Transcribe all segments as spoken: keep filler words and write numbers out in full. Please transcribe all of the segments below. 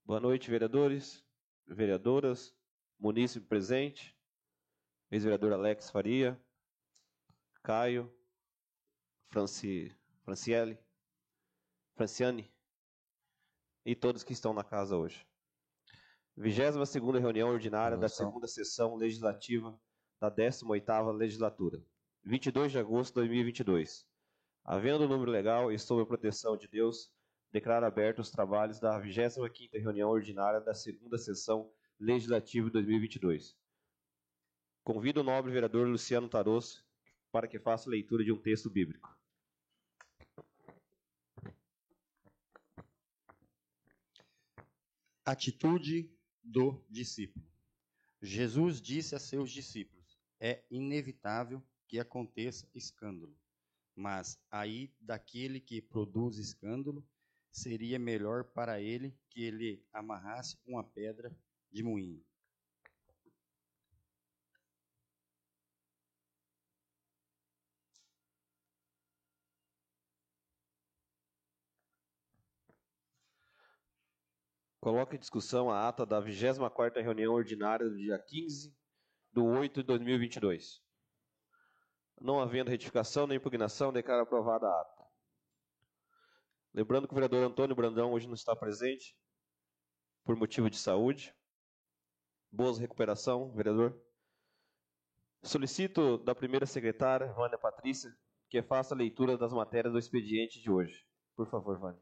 Boa noite, vereadores, vereadoras, munícipe presente, ex-vereador Alex Faria, Caio, Franci, Franciele, Franciane e todos que estão na casa hoje. vigésima segunda reunião ordinária da segunda sessão legislativa da décima oitava legislatura, vinte e dois de agosto de dois mil e vinte e dois. Havendo o número legal e sob a proteção de Deus, declaro abertos os trabalhos da vigésima quinta reunião ordinária da segunda sessão legislativa de dois mil e vinte e dois. Convido o nobre vereador Luciano Tarosso para que faça leitura de um texto bíblico. Atitude do discípulo. Jesus disse a seus discípulos: é inevitável que aconteça escândalo, mas aí daquele que produz escândalo, seria melhor para ele que ele amarrasse uma pedra de moinho. Coloque em discussão a ata da vigésima quarta reunião ordinária do dia quinze de oito de dois mil e vinte e dois. Não havendo retificação nem impugnação, declaro aprovada a ata. Lembrando que o vereador Antônio Brandão hoje não está presente, por motivo de saúde. Boa recuperação, vereador. Solicito da primeira secretária, Vânia Patrícia, que faça a leitura das matérias do expediente de hoje. Por favor, Vânia.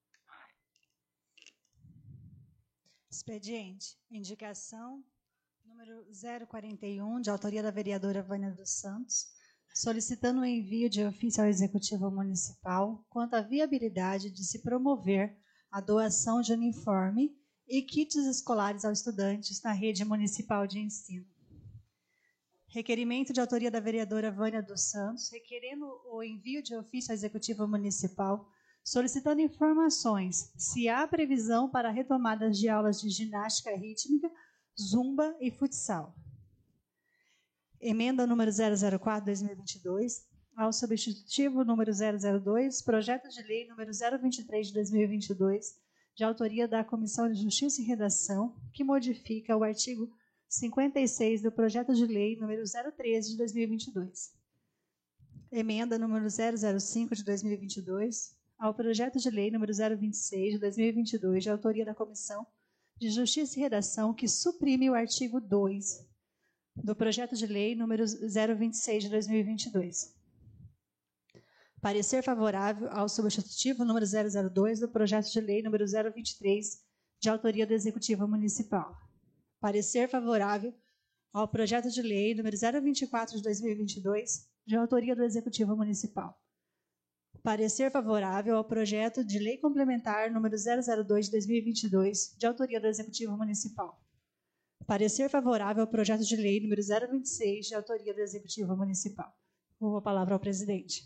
Expediente. Indicação número zero quarenta e um, de autoria da vereadora Vânia dos Santos, solicitando o envio de ofício ao Executivo Municipal quanto à viabilidade de se promover a doação de uniforme e kits escolares aos estudantes na rede municipal de ensino. Requerimento de autoria da vereadora Vânia dos Santos, requerendo o envio de ofício ao Executivo Municipal, solicitando informações se há previsão para retomadas de aulas de ginástica rítmica, zumba e futsal. Emenda número zero zero quatro, dois mil e vinte e dois, ao substitutivo número zero zero dois, projeto de lei número zero vinte e três de dois mil e vinte e dois, de autoria da Comissão de Justiça e Redação, que modifica o artigo cinquenta e seis do projeto de lei número zero treze de dois mil e vinte e dois. Emenda número zero zero cinco de dois mil e vinte e dois, ao projeto de lei número zero vinte e seis de dois mil e vinte e dois, de autoria da Comissão de Justiça e Redação, que suprime o artigo dois do projeto de lei número zero vinte e seis de dois mil e vinte e dois. Parecer favorável ao substitutivo número zero zero dois do projeto de lei número zero vinte e três, de autoria do Executivo Municipal. Parecer favorável ao projeto de lei número zero vinte e quatro de dois mil e vinte e dois, de autoria do Executivo Municipal. Parecer favorável ao projeto de lei complementar número zero zero dois de dois mil e vinte e dois, de autoria do Executivo Municipal. Parecer favorável ao projeto de lei número zero vinte e seis, de autoria do Executivo Municipal. Vou a palavra ao presidente.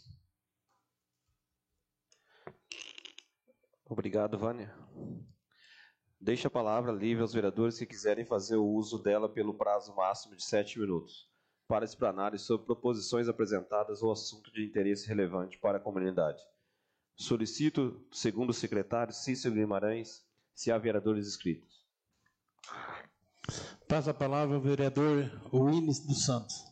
Obrigado, Vânia. Deixe a palavra livre aos vereadores que quiserem fazer o uso dela pelo prazo máximo de sete minutos, para explanarem sobre proposições apresentadas ou assunto de interesse relevante para a comunidade. Solicito, segundo o secretário Cícero Guimarães, se há vereadores inscritos. Passa a palavra ao vereador Willis dos Santos.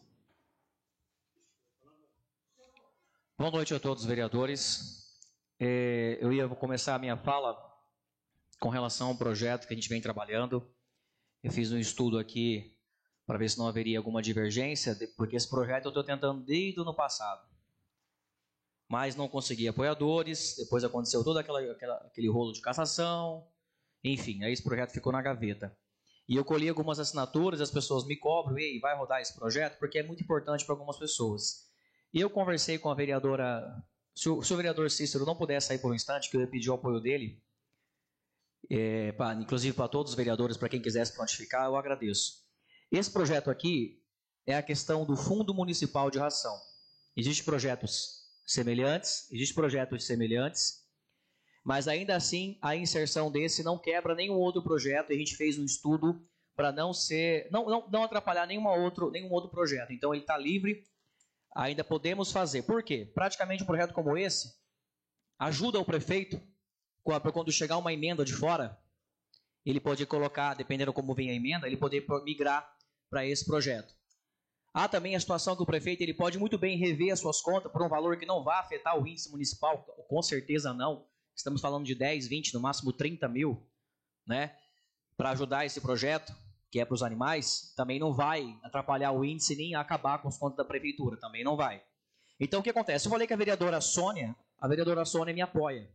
Boa noite a todos os vereadores. É, eu ia começar a minha fala com relação ao projeto que a gente vem trabalhando. Eu fiz um estudo aqui para ver se não haveria alguma divergência, porque esse projeto eu estou tentando desde o ano passado. Mas não consegui apoiadores, depois aconteceu todo aquela, aquela, aquele rolo de cassação, enfim, aí esse projeto ficou na gaveta. E eu colhi algumas assinaturas, as pessoas me cobram, ei, vai rodar esse projeto? Porque é muito importante para algumas pessoas. E eu conversei com a vereadora, se o, se o vereador Cícero não pudesse sair por um instante, que eu ia pedir o apoio dele, é, pra, inclusive para todos os vereadores, para quem quisesse prontificar, eu agradeço. Esse projeto aqui é a questão do Fundo Municipal de Ração. Existem projetos semelhantes, existem projetos semelhantes, mas ainda assim a inserção desse não quebra nenhum outro projeto, e a gente fez um estudo para não ser, não, não, não atrapalhar nenhuma outro, nenhum outro projeto. Então ele está livre, ainda podemos fazer. Por quê? Praticamente um projeto como esse ajuda o prefeito, quando chegar uma emenda de fora, ele pode colocar, dependendo como vem a emenda, ele poder migrar para esse projeto. Há também a situação que o prefeito ele pode muito bem rever as suas contas por um valor que não vai afetar o índice municipal, com certeza não. Estamos falando de dez, vinte, no máximo trinta mil, né, para ajudar esse projeto, que é para os animais, também não vai atrapalhar o índice nem acabar com as contas da prefeitura, também não vai. Então o que acontece? Eu falei que a vereadora Sônia, a vereadora Sônia me apoia.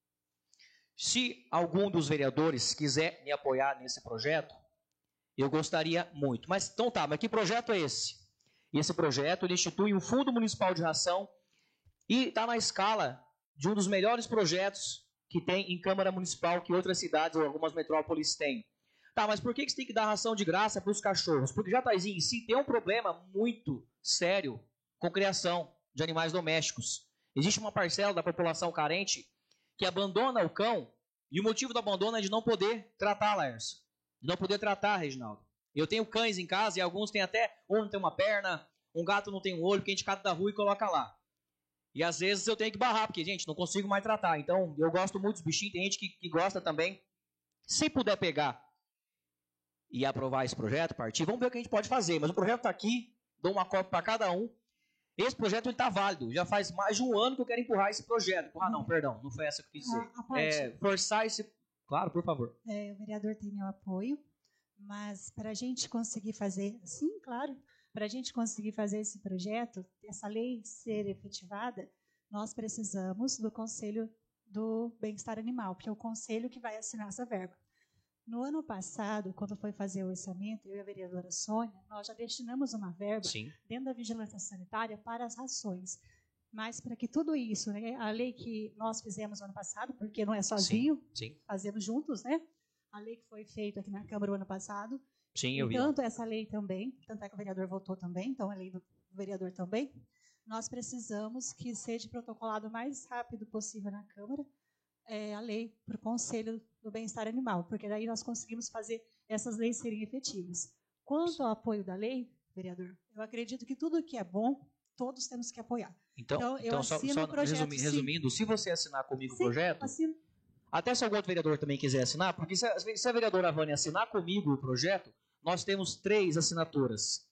Se algum dos vereadores quiser me apoiar nesse projeto, eu gostaria muito. Mas então tá, mas que projeto é esse? Esse projeto ele institui um Fundo Municipal de Ração e está na escala de um dos melhores projetos que tem em Câmara Municipal que outras cidades ou algumas metrópoles têm. Tá, mas por que você tem que dar ração de graça para os cachorros? Porque Jataizinho em si tem um problema muito sério com criação de animais domésticos. Existe uma parcela da população carente que abandona o cão e o motivo do abandono é de não poder tratar, Laércio. De não poder tratar, Reginaldo. Eu tenho cães em casa e alguns têm até, um não tem uma perna, um gato não tem um olho, que a gente cata da rua e coloca lá. E às vezes eu tenho que barrar, porque, gente, não consigo mais tratar. Então, eu gosto muito dos bichinhos, tem gente que, que gosta também. Se puder pegar e aprovar esse projeto, partir, vamos ver o que a gente pode fazer. Mas o projeto está aqui, dou uma cópia para cada um. Esse projeto está válido. Já faz mais de um ano que eu quero empurrar esse projeto. Ah, não, perdão, não foi essa que eu quis dizer. A, a parte, é, forçar esse... Claro, por favor. É, o vereador tem meu apoio, mas para a gente conseguir fazer... Sim, claro. Para a gente conseguir fazer esse projeto, essa lei ser efetivada, nós precisamos do Conselho do Bem-Estar Animal, que é o conselho que vai assinar essa verba. No ano passado, quando foi fazer o orçamento, eu e a vereadora Sônia, nós já destinamos uma verba Sim. dentro da vigilância sanitária para as rações. Mas para que tudo isso, né, a lei que nós fizemos no ano passado, porque não é sozinho, sim, sim. fazemos juntos, né? A lei que foi feita aqui na Câmara o ano passado. Sim, eu vi. Tanto essa lei também, tanto é que o vereador votou também, então a lei do vereador também. Nós precisamos que seja protocolado o mais rápido possível na Câmara é, a lei para o Conselho do Bem-Estar Animal, porque daí nós conseguimos fazer essas leis serem efetivas. Quanto ao apoio da lei, vereador, eu acredito que tudo que é bom, todos temos que apoiar. Então, então eu então só, assino só o projeto, resumi, resumindo, se você assinar comigo sim, o projeto, assino. Até se algum outro vereador também quiser assinar, porque se a, se a vereadora Vânia assinar comigo o projeto, nós temos três assinaturas.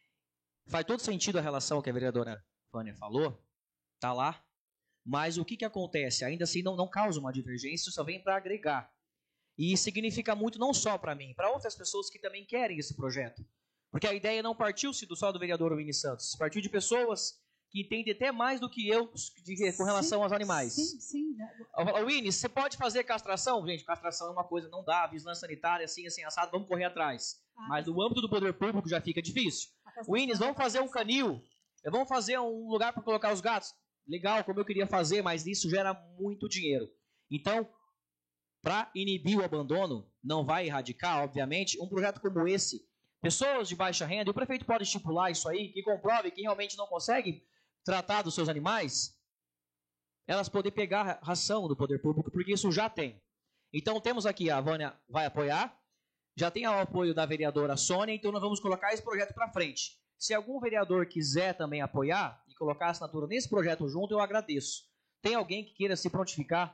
Faz todo sentido a relação que a vereadora Vânia falou, tá lá, mas o que, que acontece? Ainda assim não, não causa uma divergência, só vem para agregar. E significa muito não só para mim, para outras pessoas que também querem esse projeto. Porque a ideia não partiu-se do só do vereador Winnie Santos, partiu de pessoas que entendem até mais do que eu de, com relação sim, aos animais. Sim, sim. Winnie, você pode fazer castração? Gente, castração é uma coisa, não dá, vigilância sanitária, assim, assim, assado, vamos correr atrás. Ah, mas no âmbito do poder público já fica difícil. Winnie, vamos fazer um canil, vamos fazer um lugar para colocar os gatos. Legal, como eu queria fazer, mas isso gera muito dinheiro. Então, para inibir o abandono, não vai erradicar, obviamente, um projeto como esse. Pessoas de baixa renda, e o prefeito pode estipular isso aí, que comprove que realmente não consegue tratar dos seus animais, elas podem pegar ração do poder público, porque isso já tem. Então, temos aqui, a Vânia vai apoiar, já tem o apoio da vereadora Sônia, então nós vamos colocar esse projeto para frente. Se algum vereador quiser também apoiar e colocar a assinatura nesse projeto junto, eu agradeço. Tem alguém que queira se prontificar?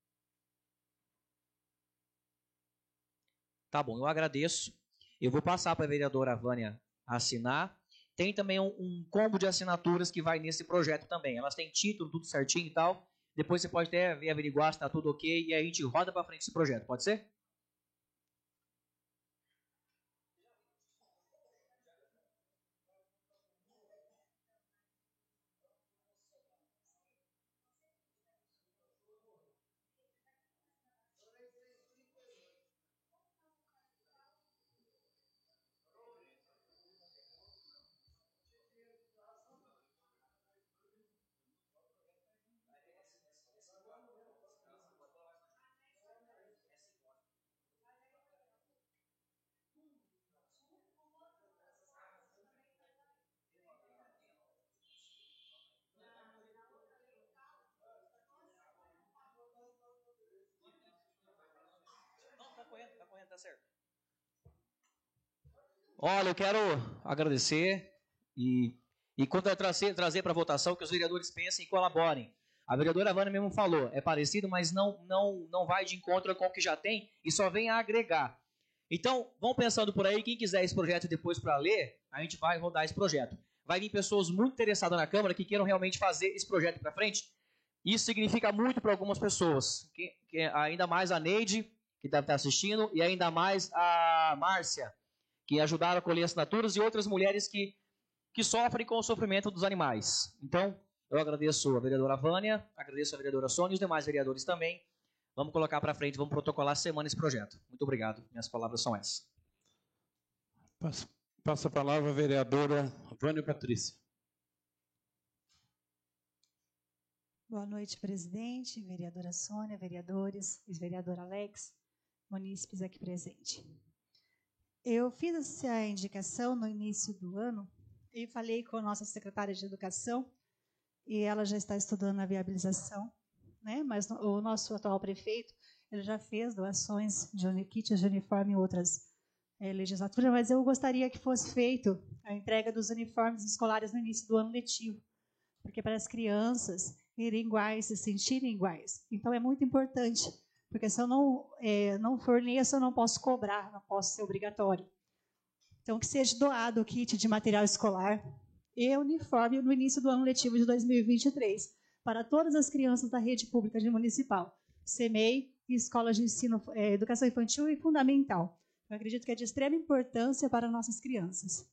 Tá bom, eu agradeço. Eu vou passar para a vereadora Vânia assinar. Tem também um, um combo de assinaturas que vai nesse projeto também. Elas têm título, tudo certinho e tal. Depois você pode até ver, averiguar se está tudo ok e aí a gente roda para frente esse projeto. Pode ser? Tá certo. Olha, eu quero agradecer e, e quando eu trazer, trazer para votação, que os vereadores pensem e colaborem. A vereadora Vânia mesmo falou, é parecido, mas não, não, não vai de encontro com o que já tem e só vem a agregar. Então, vão pensando por aí, quem quiser esse projeto depois para ler, a gente vai rodar esse projeto. Vai vir pessoas muito interessadas na Câmara que queiram realmente fazer esse projeto para frente. Isso significa muito para algumas pessoas, que, que, ainda mais a Neide, que deve estar assistindo, e ainda mais a Márcia, que ajudaram a colher assinaturas, e outras mulheres que, que sofrem com o sofrimento dos animais. Então, eu agradeço a vereadora Vânia, agradeço a vereadora Sônia e os demais vereadores também. Vamos colocar para frente, vamos protocolar semana esse projeto. Muito obrigado. Minhas palavras são essas. Passa, passa a palavra a vereadora Vânia Patrícia. Boa noite, presidente, vereadora Sônia, vereadores, ex-vereador Alex, munícipes aqui presentes. Eu fiz essa indicação no início do ano e falei com a nossa secretária de Educação, e ela já está estudando a viabilização, né? Mas o nosso atual prefeito, ele já fez doações de kits de uniforme em outras é, legislaturas, mas eu gostaria que fosse feito a entrega dos uniformes escolares no início do ano letivo, porque para as crianças irem iguais, se sentirem iguais. Então, é muito importante, porque se eu não, é, não forneço, eu não posso cobrar, não posso ser obrigatório. Então, que seja doado o kit de material escolar e uniforme no início do ano letivo de dois mil e vinte e três, para todas as crianças da rede pública de municipal, C M E I e escolas de ensino, é, educação infantil e fundamental. Eu acredito que é de extrema importância para nossas crianças.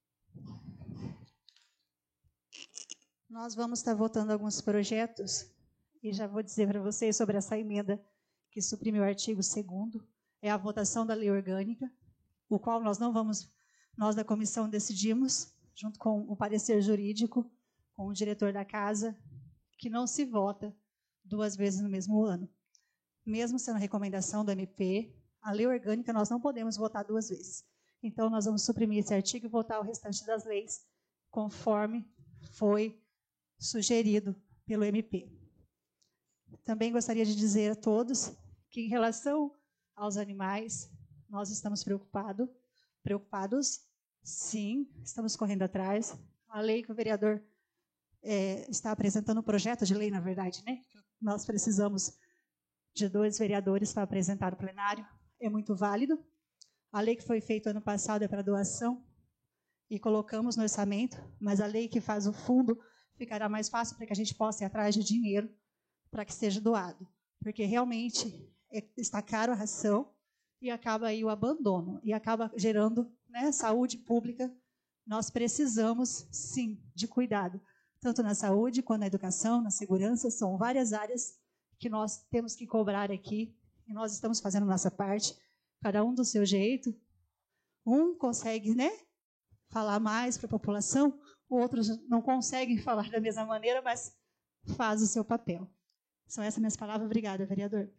Nós vamos estar votando alguns projetos, e já vou dizer para vocês sobre essa emenda que suprime o artigo segundo, é a votação da lei orgânica, o qual nós não vamos, nós da comissão decidimos, junto com o parecer jurídico, com o diretor da casa, que não se vota duas vezes no mesmo ano. Mesmo sendo recomendação do M P, a lei orgânica nós não podemos votar duas vezes. Então, nós vamos suprimir esse artigo e votar o restante das leis, conforme foi sugerido pelo M P. Também gostaria de dizer a todos que, em relação aos animais, nós estamos preocupado, preocupados, sim, estamos correndo atrás. A lei que o vereador é, está apresentando, o projeto de lei, na verdade, né? Nós precisamos de dois vereadores para apresentar o plenário, é muito válido. A lei que foi feita ano passado é para doação e colocamos no orçamento, mas a lei que faz o fundo ficará mais fácil para que a gente possa ir atrás de dinheiro para que seja doado, porque realmente é, está caro a ração e acaba aí o abandono e acaba gerando, né, saúde pública. Nós precisamos, sim, de cuidado, tanto na saúde quanto na educação, na segurança, são várias áreas que nós temos que cobrar aqui e nós estamos fazendo a nossa parte, cada um do seu jeito. Um consegue, né, falar mais para a população, outros não conseguem falar da mesma maneira, mas faz o seu papel. São essas minhas palavras. Obrigada, vereador.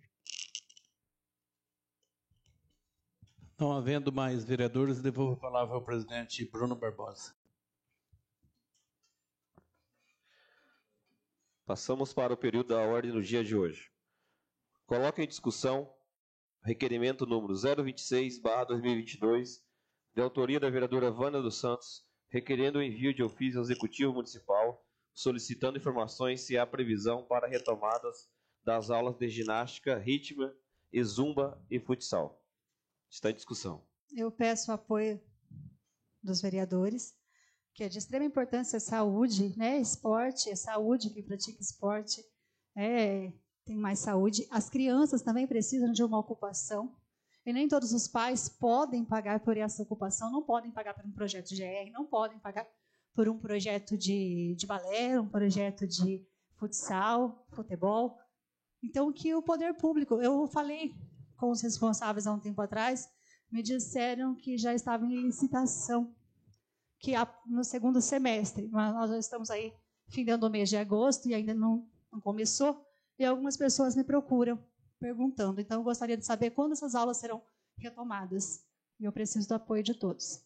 Não havendo mais vereadores, devolvo a palavra ao presidente Bruno Barbosa. Passamos para o período da ordem do dia de hoje. Coloque em discussão requerimento número zero vinte e seis barra dois mil e vinte e dois, de autoria da vereadora Vânia dos Santos, requerendo o envio de ofício ao Executivo Municipal, solicitando informações se há previsão para retomadas das aulas de ginástica, rítmica e zumba e futsal. Está em discussão. Eu peço o apoio dos vereadores, que é de extrema importância a saúde, né? Esporte, é saúde, quem pratica esporte é, tem mais saúde. As crianças também precisam de uma ocupação, e nem todos os pais podem pagar por essa ocupação, não podem pagar por um projeto de G R, não podem pagar por um projeto de, de balé, um projeto de futsal, futebol. Então, que o poder público, eu falei com os responsáveis há um tempo atrás, me disseram que já estava em licitação, que no segundo semestre, mas nós já estamos aí findando o mês de agosto e ainda não, não começou, e algumas pessoas me procuram perguntando. Então, eu gostaria de saber quando essas aulas serão retomadas. E eu preciso do apoio de todos.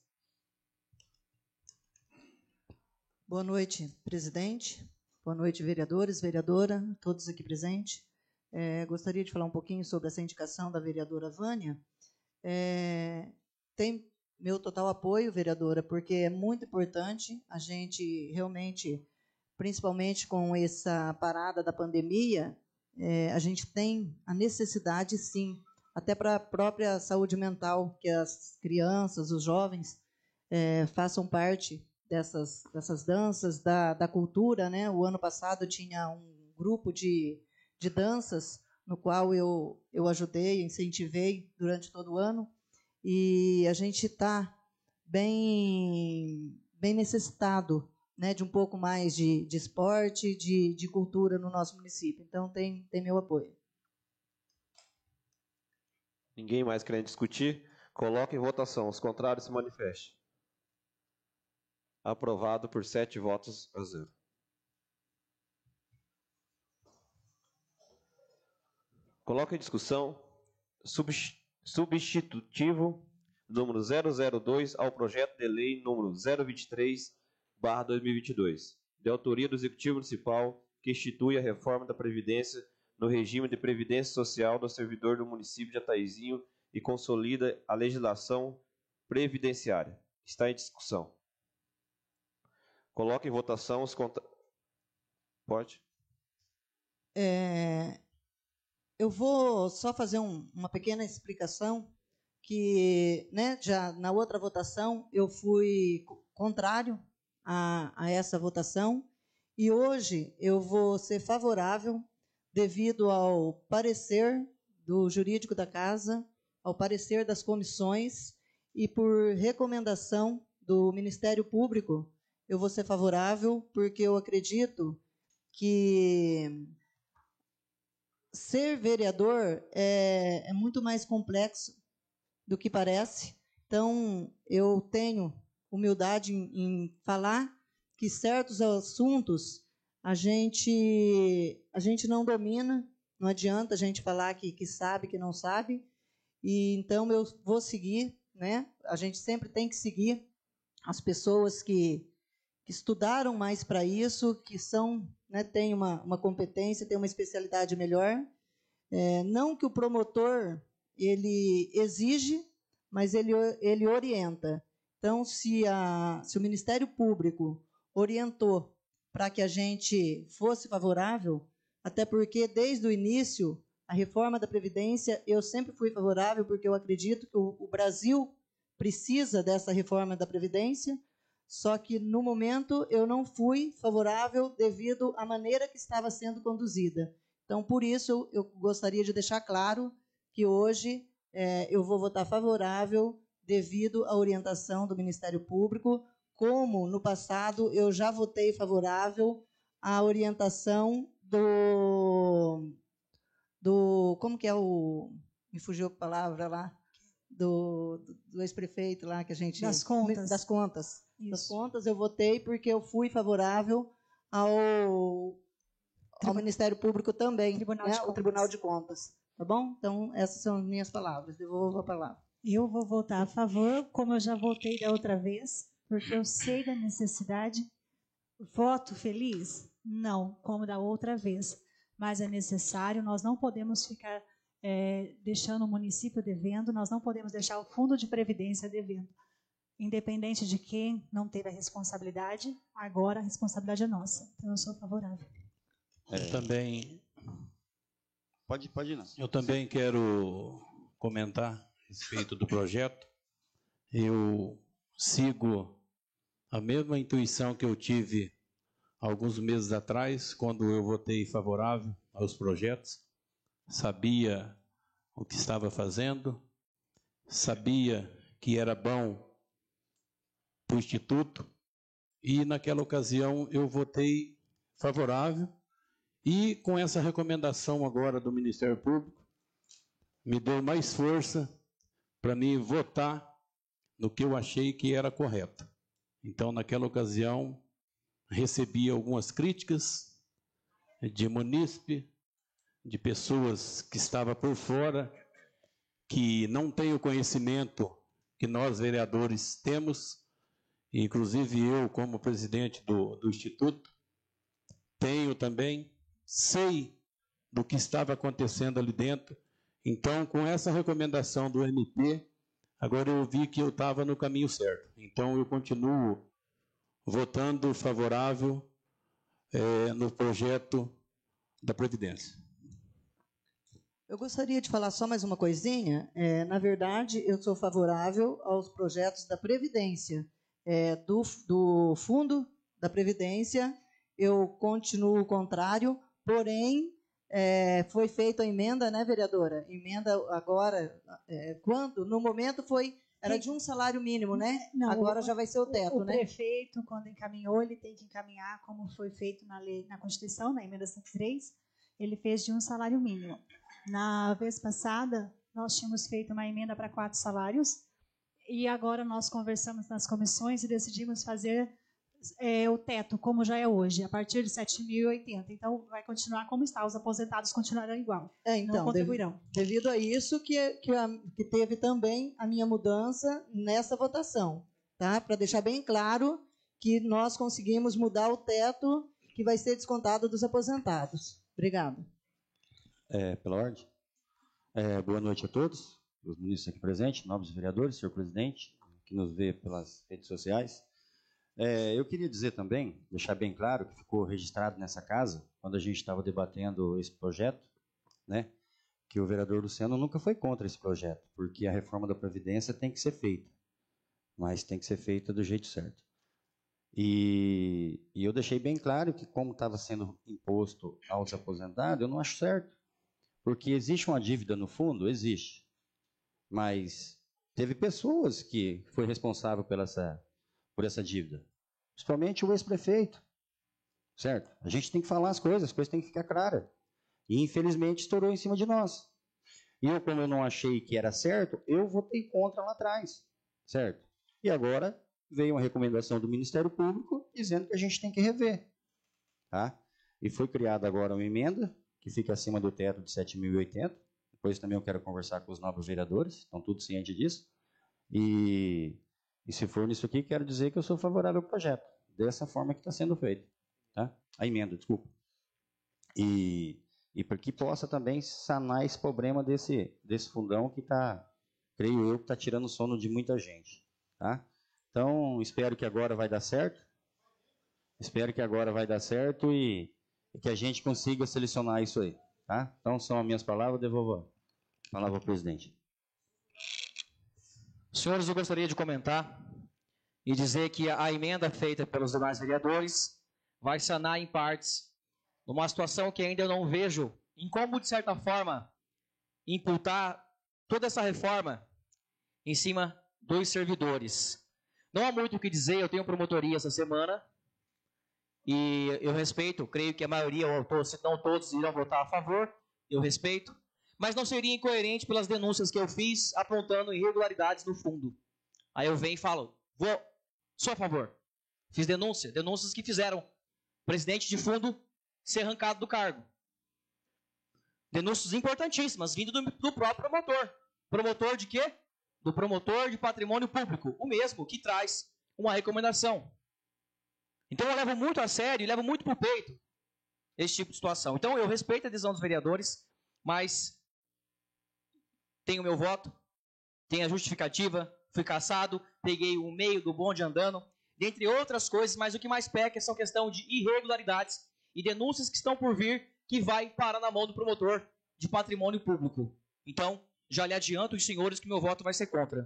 Boa noite, presidente. Boa noite, vereadores, vereadora, todos aqui presentes. É, gostaria de falar um pouquinho sobre essa indicação da vereadora Vânia. É, tem meu total apoio, vereadora, porque é muito importante a gente realmente principalmente com essa parada da pandemia, é, a gente tem a necessidade, sim, até para a própria saúde mental, que as crianças, os jovens, é, façam parte dessas, dessas danças, da, da cultura, né? O ano passado tinha um grupo de, de danças, no qual eu, eu ajudei, incentivei durante todo o ano, e a gente está bem, bem necessitado, né, de um pouco mais de, de esporte, de, de cultura no nosso município. Então, tem, tem meu apoio. Ninguém mais querendo discutir? Coloque em votação. Os contrários se manifestem. Aprovado por sete votos a zero. Coloque em discussão substitutivo número zero zero dois ao projeto de lei número zero vinte e três barra dois mil e vinte e dois, de autoria do Executivo Municipal, que institui a reforma da Previdência no regime de previdência social do servidor do município de Ataizinho e consolida a legislação previdenciária. Está em discussão. Coloque em votação os contra... Pode? É, eu vou só fazer um, uma pequena explicação, que, né, já na outra votação eu fui contrário a, a essa votação, e hoje eu vou ser favorável devido ao parecer do jurídico da casa, ao parecer das comissões e por recomendação do Ministério Público, eu vou ser favorável porque eu acredito que ser vereador é, é muito mais complexo do que parece. Então, eu tenho humildade em, em falar que certos assuntos a gente, a gente não domina, não adianta a gente falar que, que sabe, que não sabe, e então eu vou seguir, né? A gente sempre tem que seguir as pessoas que, que estudaram mais para isso, que são, né, têm uma, uma competência, têm uma especialidade melhor. É, não que o promotor ele exige, mas ele, ele orienta. Então, se, a, se o Ministério Público orientou para que a gente fosse favorável, até porque, desde o início, a reforma da Previdência, eu sempre fui favorável, porque eu acredito que o, o Brasil precisa dessa reforma da Previdência, só que, no momento, eu não fui favorável devido à maneira que estava sendo conduzida. Então, por isso, eu gostaria de deixar claro que hoje é, eu vou votar favorável devido à orientação do Ministério Público, como no passado eu já votei favorável à orientação do, do como que é o, me fugiu a palavra lá, do, do ex-prefeito lá que a gente... Das contas. Das contas. Isso. Das contas eu votei porque eu fui favorável ao, ao Ministério Público também, Tribunal né, de o Contas. Tribunal de Contas. Tá bom? Então, essas são as minhas palavras. Devolvo a palavra. Eu vou votar a favor, como eu já votei da outra vez, porque eu sei da necessidade. Voto feliz? Não, como da outra vez. Mas é necessário, nós não podemos ficar é, deixando o município devendo, nós não podemos deixar o Fundo de Previdência devendo. Independente de quem não teve a responsabilidade, agora a responsabilidade é nossa. Então, eu sou favorável. Eu também, Pode, pode ir, não. eu também quero comentar a respeito do projeto. Eu sigo a mesma intuição que eu tive alguns meses atrás, quando eu votei favorável aos projetos. Sabia o que estava fazendo, sabia que era bom para o Instituto, e naquela ocasião eu votei favorável, e com essa recomendação agora do Ministério Público, me deu mais força para mim votar no que eu achei que era correto. Então, naquela ocasião, recebi algumas críticas de munícipe, de pessoas que estavam por fora, que não têm o conhecimento que nós, vereadores, temos, inclusive eu, como presidente do, do Instituto, tenho também, sei do que estava acontecendo ali dentro. Então, com essa recomendação do M P, agora eu vi que eu estava no caminho certo. Então, eu continuo votando favorável é, no projeto da Previdência. Eu gostaria de falar só mais uma coisinha. É, na verdade, eu sou favorável aos projetos da Previdência, é, do, do Fundo da Previdência. Eu continuo contrário, porém, é, foi feita a emenda, né, vereadora? Emenda agora, é, quando? No momento foi, era de um salário mínimo, né? Não, agora o, já vai ser o teto, o, o né? O prefeito, quando encaminhou, ele tem que encaminhar como foi feito na lei, na Constituição, na emenda cento e três, ele fez de um salário mínimo. Na vez passada, nós tínhamos feito uma emenda para quatro salários, e agora nós conversamos nas comissões e decidimos fazer é, o teto, como já é hoje, a partir de sete mil e oitenta. Então, vai continuar como está, os aposentados continuarão igual, é, então, não contribuirão. Devido a isso que, que, a, que teve também a minha mudança nessa votação, tá? Para deixar bem claro que nós conseguimos mudar o teto que vai ser descontado dos aposentados. Obrigada. É, pela ordem. É, boa noite a todos, os ministros aqui presentes, nobres vereadores, senhor presidente, que nos vê pelas redes sociais. É, eu queria dizer também, deixar bem claro, que ficou registrado nessa casa, quando a gente estava debatendo esse projeto, né, que o vereador Luciano nunca foi contra esse projeto, porque a reforma da Previdência tem que ser feita, mas tem que ser feita do jeito certo. E, e eu deixei bem claro que, como estava sendo imposto aos aposentados, eu não acho certo. Porque existe uma dívida no fundo? Existe. Mas teve pessoas que foi responsável por essa, por essa dívida. Principalmente o ex-prefeito. Certo? A gente tem que falar as coisas, as coisas têm que ficar claras. E infelizmente estourou em cima de nós. E eu, como eu não achei que era certo, eu votei contra lá atrás. Certo? E agora veio uma recomendação do Ministério Público dizendo que a gente tem que rever. Tá? E foi criada agora uma emenda que fica acima do teto de sete mil e oitenta. Depois também eu quero conversar com os nobres vereadores, estão todos cientes disso. E, e se for nisso aqui, quero dizer que eu sou favorável ao projeto, dessa forma que está sendo feito. Tá? A emenda, desculpa. E, e para que possa também sanar esse problema desse, desse fundão que está, creio eu, que está tirando o sono de muita gente. Tá? Então, espero que agora vai dar certo. Espero que agora vai dar certo e e que a gente consiga selecionar isso aí. Tá? Então, são as minhas palavras, devolvo a palavra ao presidente. Senhores, eu gostaria de comentar e dizer que a emenda feita pelos demais vereadores vai sanar em partes numa situação que ainda eu não vejo em como, de certa forma, imputar toda essa reforma em cima dos servidores. Não há muito o que dizer, eu tenho promotoria essa semana, e eu respeito, creio que a maioria, ou se não todos, irão votar a favor, eu respeito, mas não seria incoerente pelas denúncias que eu fiz apontando irregularidades no fundo. Aí eu venho e falo, vou, sou a favor. Fiz denúncia, denúncias que fizeram o presidente de fundo ser arrancado do cargo. Denúncias importantíssimas, vindo do, do próprio promotor. Promotor de quê? Do promotor de patrimônio público, o mesmo que traz uma recomendação. Então eu levo muito a sério e levo muito para o peito esse tipo de situação. Então eu respeito a decisão dos vereadores, mas tenho meu voto, tenho a justificativa, fui cassado, peguei o meio do bonde andando, dentre outras coisas, mas o que mais peca são questão de irregularidades e denúncias que estão por vir que vai parar na mão do promotor de patrimônio público. Então, já lhe adianto, os senhores, que meu voto vai ser contra.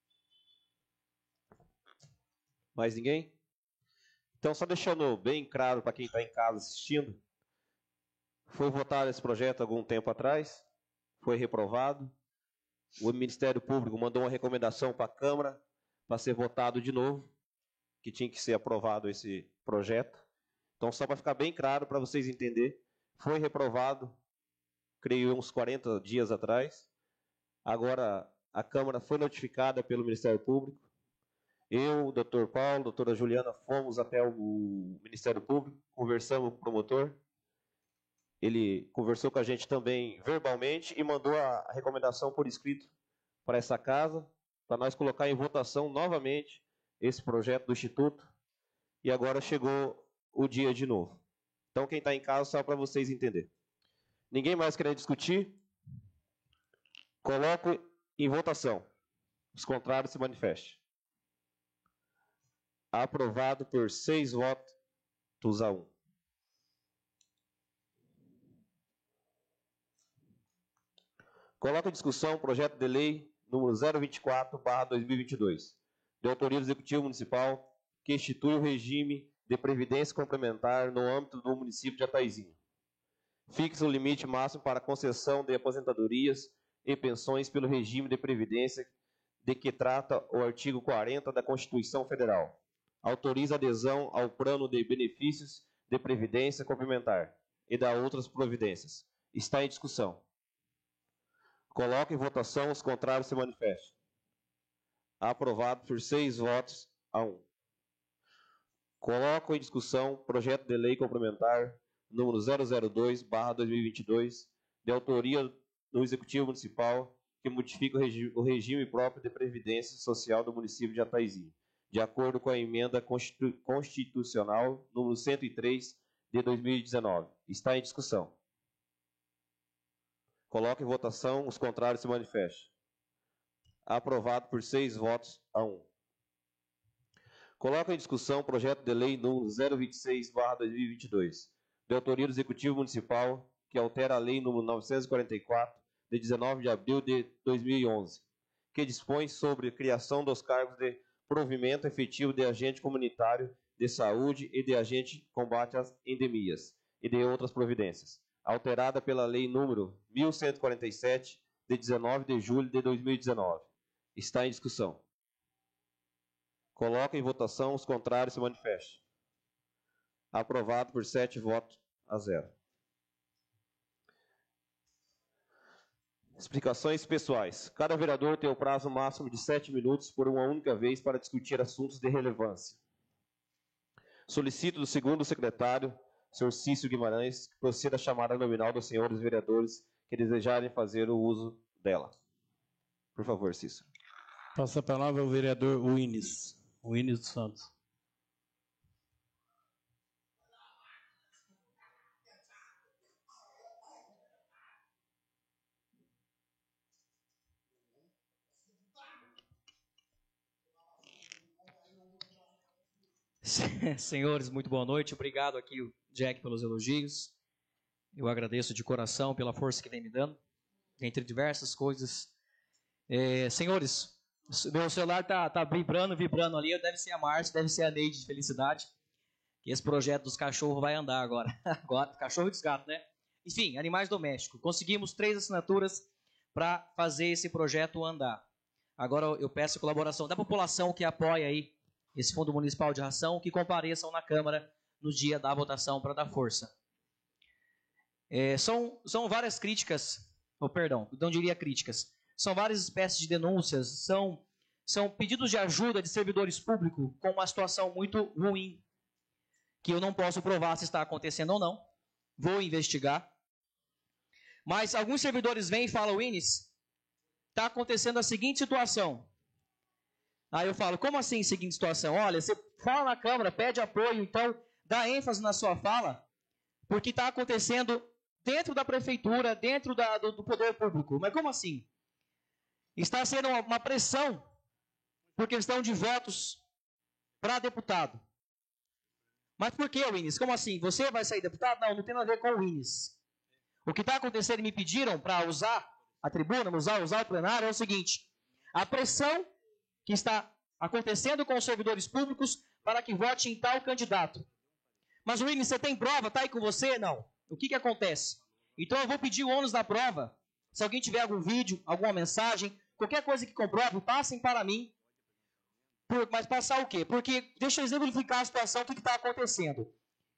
Mais ninguém? Então, só deixando bem claro para quem está em casa assistindo, foi votado esse projeto algum tempo atrás, foi reprovado, o Ministério Público mandou uma recomendação para a Câmara para ser votado de novo, que tinha que ser aprovado esse projeto. Então, só para ficar bem claro, para vocês entenderem, foi reprovado, creio, uns quarenta dias atrás. Agora, a Câmara foi notificada pelo Ministério Público. Eu, o doutor Paulo, a doutora Juliana, fomos até o Ministério Público, conversamos com o promotor. Ele conversou com a gente também verbalmente e mandou a recomendação por escrito para essa casa, para nós colocar em votação novamente esse projeto do Instituto. E agora chegou o dia de novo. Então, quem está em casa, só para vocês entenderem. Ninguém mais quer discutir? Coloco em votação. Os contrários se manifestem. Aprovado por seis votos a um. Coloca em discussão o projeto de lei número zero vinte e quatro barra dois mil e vinte e dois, de autoria do Executivo Municipal, que institui o regime de previdência complementar no âmbito do município de Ataizinho. Fixa o limite máximo para a concessão de aposentadorias e pensões pelo regime de previdência de que trata o artigo quarenta da Constituição Federal. Autoriza a adesão ao plano de benefícios de previdência complementar e dá outras providências. Está em discussão. Coloca em votação, os contrários se manifestam. Aprovado por seis votos a um. Coloco em discussão projeto de lei complementar número zero zero dois barra dois mil e vinte e dois, de autoria do Executivo Municipal, que modifica o regime, o regime próprio de previdência social do município de Ataizinho, de acordo com a emenda constitu, constitucional número cento e três de dois mil e dezenove. Está em discussão. Coloco em votação, os contrários se manifestam. Aprovado por seis votos a um. Coloco em discussão o projeto de lei número zero vinte e seis barra dois mil e vinte e dois, de autoria do Executivo Municipal, que altera a lei número novecentos e quarenta e quatro, de dezenove de abril de dois mil e onze, que dispõe sobre a criação dos cargos de provimento efetivo de agente comunitário de saúde e de agente de combate às endemias, e de outras providências, alterada pela lei número mil cento e quarenta e sete, de dezenove de julho de dois mil e dezenove. Está em discussão. Coloco em votação, os contrários se manifestam. Aprovado por sete votos a zero. Explicações pessoais. Cada vereador tem o prazo máximo de sete minutos por uma única vez para discutir assuntos de relevância. Solicito do segundo secretário, senhor Cício Guimarães, que proceda a chamada nominal dos senhores vereadores que desejarem fazer o uso dela. Por favor, Cício. Passa a palavra ao vereador Wines, Wines dos Santos. Senhores, muito boa noite. Obrigado aqui, Jack, pelos elogios. Eu agradeço de coração pela força que vem me dando, entre diversas coisas. É, senhores, meu celular está tá vibrando, vibrando ali. Deve ser a Márcia, deve ser a Neide de felicidade. E esse projeto dos cachorros vai andar agora. agora cachorro e dos gatos, né? Enfim, animais domésticos. Conseguimos três assinaturas para fazer esse projeto andar. Agora eu peço a colaboração da população que apoia aí esse Fundo Municipal de Ração, que compareçam na Câmara no dia da votação para dar força. É, são, são várias críticas, ou perdão, não diria críticas, são várias espécies de denúncias, são, são pedidos de ajuda de servidores públicos com uma situação muito ruim, que eu não posso provar se está acontecendo ou não, vou investigar. Mas alguns servidores vêm e falam, Wines, está acontecendo a seguinte situação. Aí eu falo, como assim, seguinte situação? Olha, você fala na Câmara, pede apoio, então dá ênfase na sua fala, porque está acontecendo dentro da prefeitura, dentro da, do, do poder público. Mas como assim? Está sendo uma, uma pressão por questão de votos para deputado. Mas por que, Wines? Como assim? Você vai sair deputado? Não, não tem nada a ver com o Wines. O que está acontecendo, me pediram para usar a tribuna, usar, usar o plenário, é o seguinte, a pressão que está acontecendo com os servidores públicos para que vote em tal candidato. Mas, Wines, você tem prova? Está aí com você? Não. O que, que acontece? Então, eu vou pedir o ônus da prova. Se alguém tiver algum vídeo, alguma mensagem, qualquer coisa que comprove, passem para mim. Por, mas passar o quê? Porque, deixa eu exemplificar a situação, o que está acontecendo.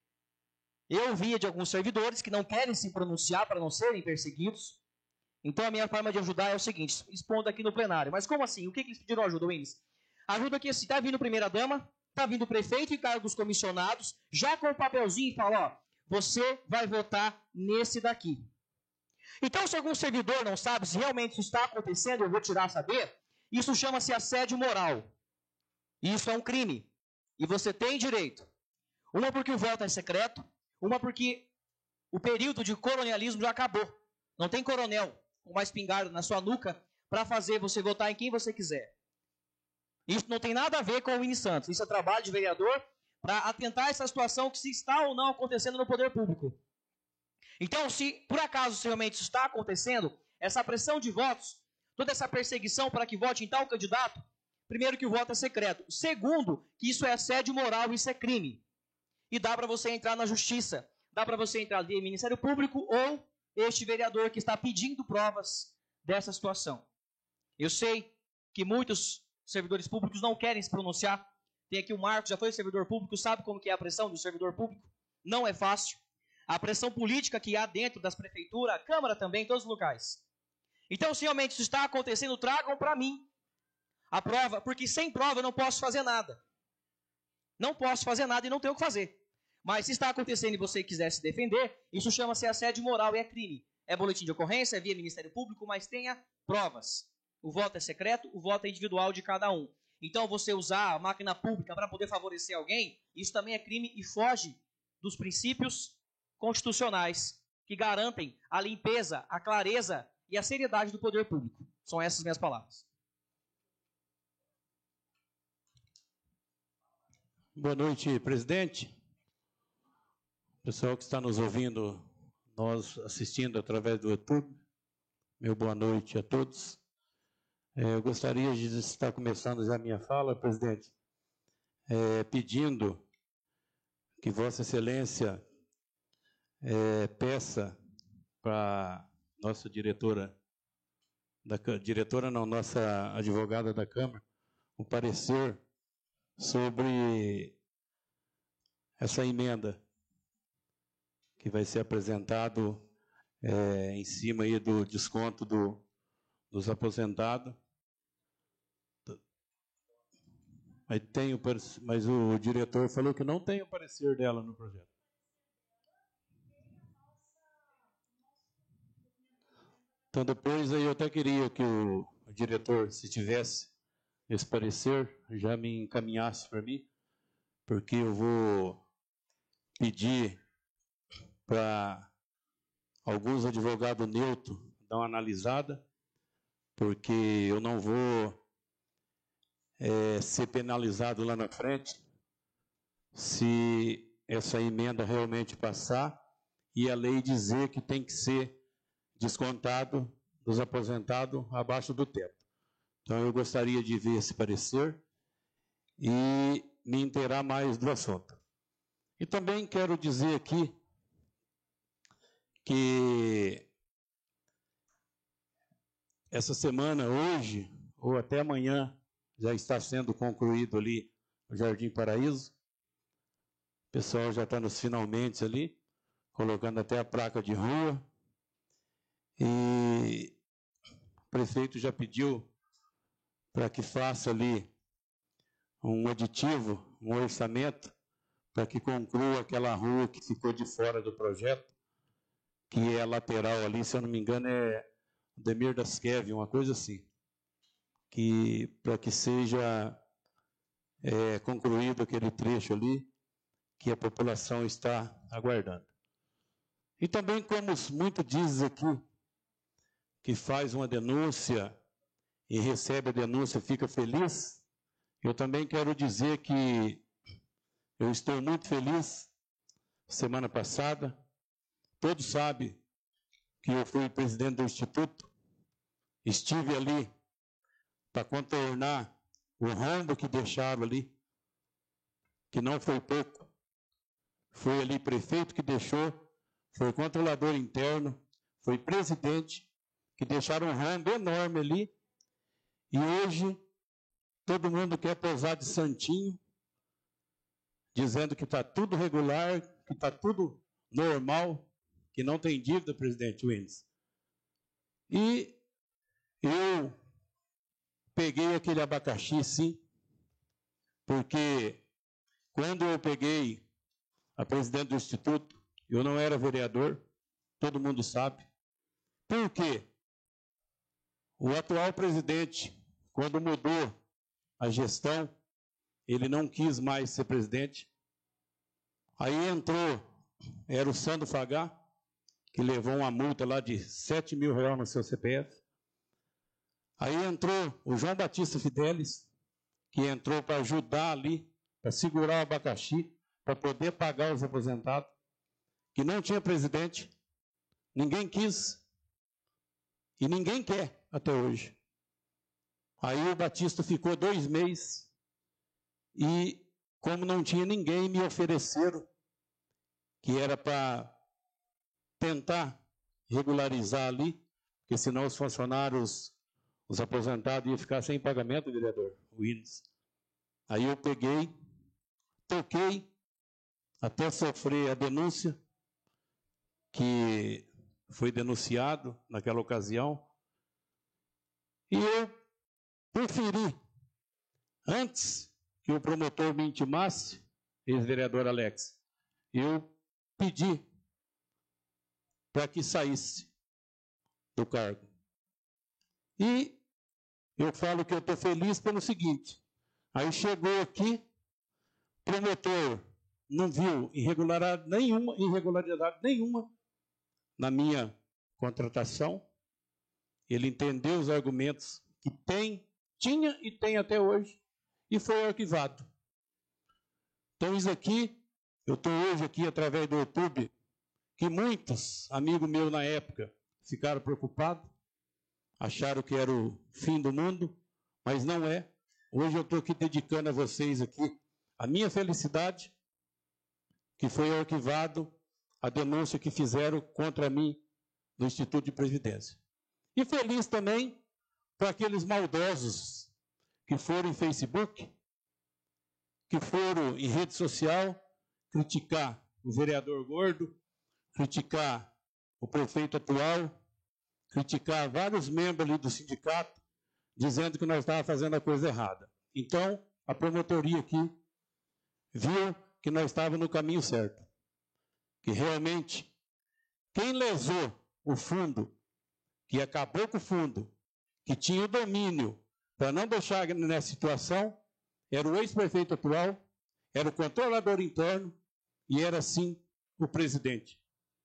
Eu via de alguns servidores que não querem se pronunciar para não serem perseguidos. Então, a minha forma de ajudar é o seguinte, expondo aqui no plenário. Mas como assim? O que, que eles pediram ajuda, Wines? Ajuda que está vindo primeira-dama, está vindo o prefeito e cargo dos comissionados, já com o papelzinho e fala, ó, você vai votar nesse daqui. Então, se algum servidor não sabe se realmente isso está acontecendo, eu vou tirar a saber, isso chama-se assédio moral. Isso é um crime. E você tem direito. Uma porque o voto é secreto, uma porque o período de colonialismo já acabou. Não tem coronel com uma espingarda na sua nuca para fazer você votar em quem você quiser. Isso não tem nada a ver com o Wines Santos. Isso é trabalho de vereador para atentar essa situação que se está ou não acontecendo no poder público. Então, se por acaso realmente isso está acontecendo, essa pressão de votos, toda essa perseguição para que vote em tal candidato, primeiro que o voto é secreto. Segundo, que isso é assédio moral, isso é crime. E dá para você entrar na justiça, dá para você entrar via Ministério Público ou este vereador que está pedindo provas dessa situação. Eu sei que muitos servidores públicos não querem se pronunciar. Tem aqui o Marcos, já foi servidor público, sabe como que é a pressão do servidor público? Não é fácil. A pressão política que há dentro das prefeituras, a Câmara também, em todos os locais. Então, se realmente isso está acontecendo, tragam para mim a prova, porque sem prova eu não posso fazer nada. Não posso fazer nada e não tenho o que fazer. Mas se está acontecendo e você quiser se defender, isso chama-se assédio moral e é crime. É boletim de ocorrência, é via Ministério Público, mas tenha provas. O voto é secreto, o voto é individual de cada um. Então, você usar a máquina pública para poder favorecer alguém, isso também é crime e foge dos princípios constitucionais que garantem a limpeza, a clareza e a seriedade do poder público. São essas minhas palavras. Boa noite, presidente. Pessoal que está nos ouvindo, nós assistindo através do YouTube, meu boa noite a todos. É, eu gostaria de estar começando já a minha fala, presidente, é, pedindo que Vossa Excelência é, peça para nossa diretora, da, diretora não, nossa advogada da Câmara, um parecer sobre essa emenda que vai ser apresentado é, em cima aí do desconto do, dos aposentados. Mas, tem o, mas o diretor falou que não tem o parecer dela no projeto. Então, depois aí eu até queria que o, o diretor, se tivesse esse parecer, já me encaminhasse para mim, porque eu vou pedir para alguns advogados neutros dar uma analisada, porque eu não vou é, ser penalizado lá na frente se essa emenda realmente passar e a lei dizer que tem que ser descontado dos aposentados abaixo do teto. Então, eu gostaria de ver esse parecer e me inteirar mais do assunto. E também quero dizer aqui que essa semana, hoje, ou até amanhã, já está sendo concluído ali o Jardim Paraíso. O pessoal já está nos finalmente ali, colocando até a placa de rua. E o prefeito já pediu para que faça ali um aditivo, um orçamento, para que conclua aquela rua que ficou de fora do projeto, que é a lateral ali, se eu não me engano, é Demir das Kevin, uma coisa assim, que para que seja é, concluído aquele trecho ali, que a população está aguardando. E também, como muito diz aqui, que faz uma denúncia e recebe a denúncia, fica feliz, eu também quero dizer que eu estou muito feliz. Semana passada, todos sabem que eu fui presidente do Instituto, estive ali para contornar o rombo que deixaram ali, que não foi pouco. Foi ali prefeito que deixou, foi controlador interno, foi presidente, que deixaram um rombo enorme ali, e hoje todo mundo quer pousar de santinho, dizendo que está tudo regular, que está tudo normal, que não tem dívida, presidente Wins. E eu peguei aquele abacaxi, sim, porque quando eu peguei a presidente do Instituto, eu não era vereador, todo mundo sabe. Por quê? O atual presidente, quando mudou a gestão, ele não quis mais ser presidente. Aí entrou, era o Sandro Fagá, que levou uma multa lá de sete mil reais no seu C P F. Aí entrou o João Batista Fidelis, que entrou para ajudar ali, para segurar o abacaxi, para poder pagar os aposentados, que não tinha presidente, ninguém quis. E ninguém quer até hoje. Aí o Batista ficou dois meses e, como não tinha ninguém, me ofereceram que era para tentar regularizar ali, porque senão os funcionários, os aposentados, iam ficar sem pagamento, vereador, o I N S. Aí eu peguei, toquei, até sofrer a denúncia, que foi denunciado naquela ocasião, e eu preferi, antes que o promotor me intimasse, ex-vereador Alex, eu pedi para que saísse do cargo. E eu falo que eu estou feliz pelo seguinte, aí chegou aqui, promotor não viu irregularidade nenhuma, irregularidade nenhuma na minha contratação, ele entendeu os argumentos que tem, tinha e tem até hoje, e foi arquivado. Então isso aqui, eu estou hoje aqui através do YouTube, que muitos amigos meus na época ficaram preocupados, acharam que era o fim do mundo, mas não é. Hoje eu estou aqui dedicando a vocês aqui a minha felicidade, que foi arquivado a denúncia que fizeram contra mim no Instituto de Previdência. E feliz também para aqueles maldosos que foram em Facebook, que foram em rede social criticar o vereador Gordo, criticar o prefeito atual, criticar vários membros ali do sindicato, dizendo que nós estávamos fazendo a coisa errada. Então, a promotoria aqui viu que nós estávamos no caminho certo. Que realmente, quem lesou o fundo, que acabou com o fundo, que tinha o domínio para não deixar nessa situação, era o ex-prefeito atual, era o controlador interno e era, sim, o presidente.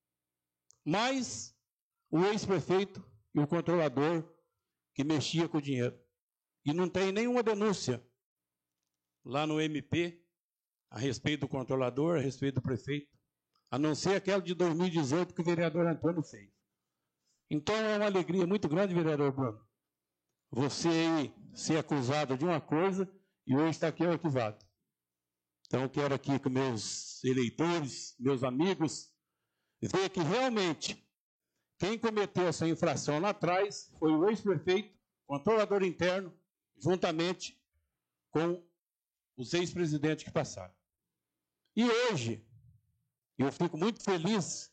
Mas o ex-prefeito e o controlador que mexia com o dinheiro. E não tem nenhuma denúncia lá no M P a respeito do controlador, a respeito do prefeito, a não ser aquela de dois mil e dezoito que o vereador Antônio fez. Então é uma alegria muito grande, vereador Bruno, você ser acusado de uma coisa e hoje está aqui arquivado. Então eu quero aqui com meus eleitores, meus amigos, ver que realmente quem cometeu essa infração lá atrás foi o ex-prefeito, controlador interno, juntamente com os ex-presidentes que passaram. E hoje, eu fico muito feliz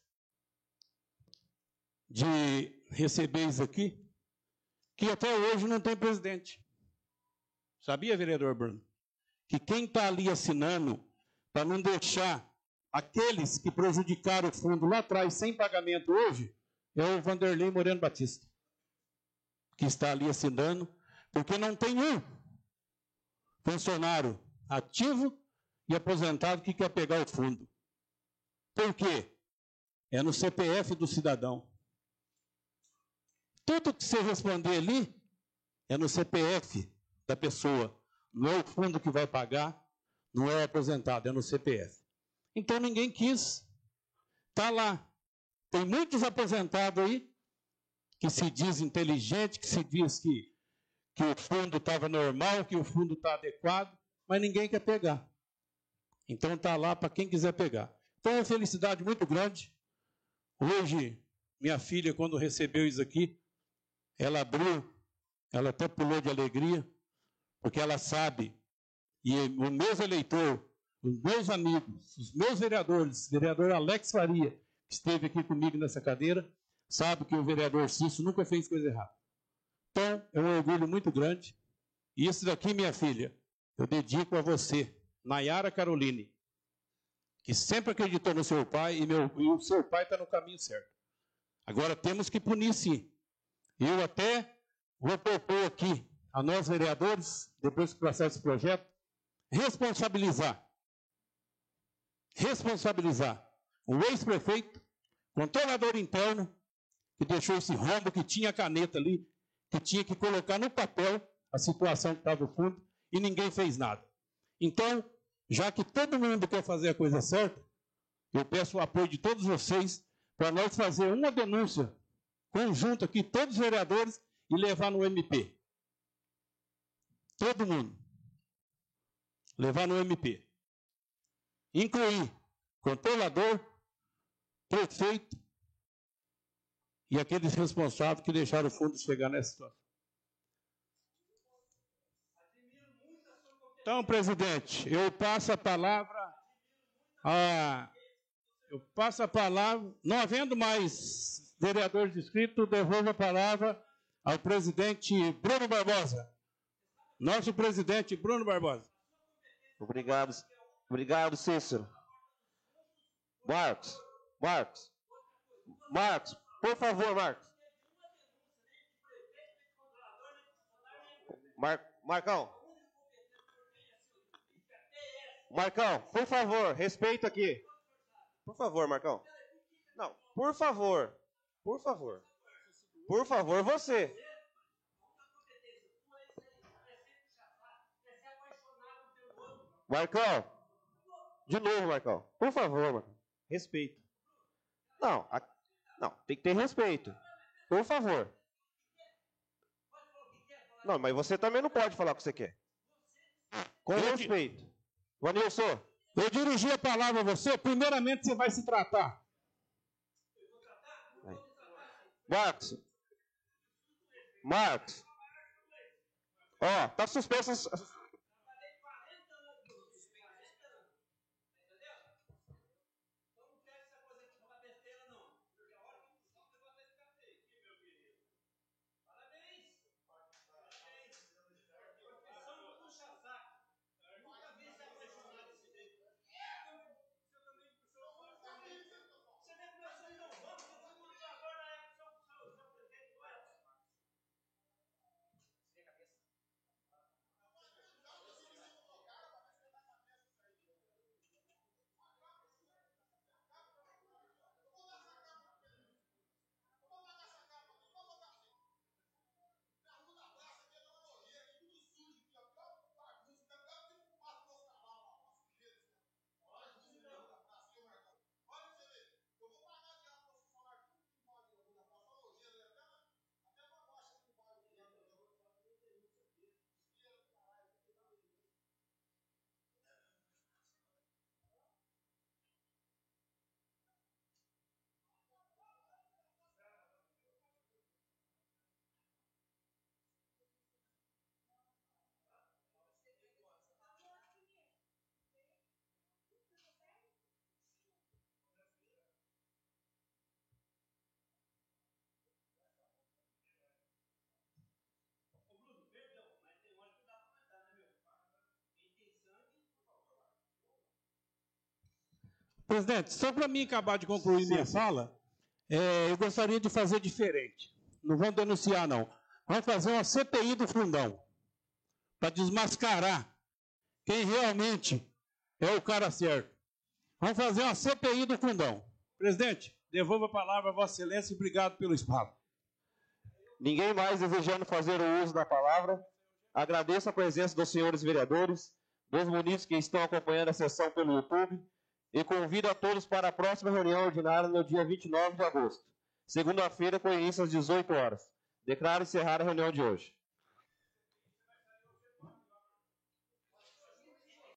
de receber isso aqui, que até hoje não tem presidente. Sabia, vereador Bruno? Que quem está ali assinando para não deixar aqueles que prejudicaram o fundo lá atrás sem pagamento hoje, é o Vanderlei Moreno Batista, que está ali assinando, porque não tem um funcionário ativo e aposentado que quer pegar o fundo. Por quê? É no C P F do cidadão. Tudo que você responder ali é no C P F da pessoa. Não é o fundo que vai pagar, não é o aposentado, é no C P F. Então ninguém quis. Está lá. Tem muitos aposentados aí que se diz inteligente, que se diz que, que o fundo estava normal, que o fundo está adequado, mas ninguém quer pegar. Então está lá para quem quiser pegar. Então é uma felicidade muito grande. Hoje, minha filha, quando recebeu isso aqui, ela abriu, ela até pulou de alegria, porque ela sabe, e o meu eleitor, os meus amigos, os meus vereadores, vereador Alex Faria, que esteve aqui comigo nessa cadeira, sabe que o vereador Cício nunca fez coisa errada. Então, é um orgulho muito grande. E isso daqui, minha filha, eu dedico a você, Nayara Caroline, que sempre acreditou no seu pai, e, meu, e o seu pai está no caminho certo. Agora, temos que punir, sim. Eu até vou propor aqui a nós, vereadores, depois que passar esse projeto, responsabilizar. Responsabilizar o ex-prefeito, controlador interno, que deixou esse rombo, que tinha caneta ali, que tinha que colocar no papel a situação que estava no fundo, e ninguém fez nada. Então, já que todo mundo quer fazer a coisa certa, eu peço o apoio de todos vocês para nós fazer uma denúncia conjunto aqui, todos os vereadores, e levar no M P. Todo mundo. Levar no M P. Incluir controlador, prefeito e aqueles responsáveis que deixaram o fundo chegar nessa situação. Então, presidente, eu passo a palavra a... Eu passo a palavra, não havendo mais vereadores inscritos, devolvo a palavra ao presidente Bruno Barbosa. Nosso presidente Bruno Barbosa. Obrigado, obrigado, Cícero. Marcos, Marcos, Marcos, por favor, Marcos. Mar, Marcão. Marcão, por favor, respeito aqui. Por favor, Marcão. Não, por favor. Por favor. Por favor, você. Marcão. De novo, Marcão. Por favor, Marcão. Respeito. Não, a... não, tem que ter respeito. Por favor. Não, mas você também não pode falar o que você quer. Com eu respeito. Vanilson. Eu dirigi a palavra a você, primeiramente você vai se tratar. Marcos. Marcos. Ó, tá suspenso. Presidente, só para mim acabar de concluir minha fala, é, eu gostaria de fazer diferente. Não vamos denunciar, não. Vamos fazer uma C P I do fundão, para desmascarar quem realmente é o cara certo. Vamos fazer uma C P I do fundão. Presidente, devolvo a palavra a Vossa Excelência e obrigado pelo espaço. Ninguém mais desejando fazer o uso da palavra. Agradeço a presença dos senhores vereadores, dos munícipes que estão acompanhando a sessão pelo YouTube e convido a todos para a próxima reunião ordinária no dia vinte e nove de agosto, segunda-feira, com início às dezoito horas. Declaro encerrada a reunião de hoje.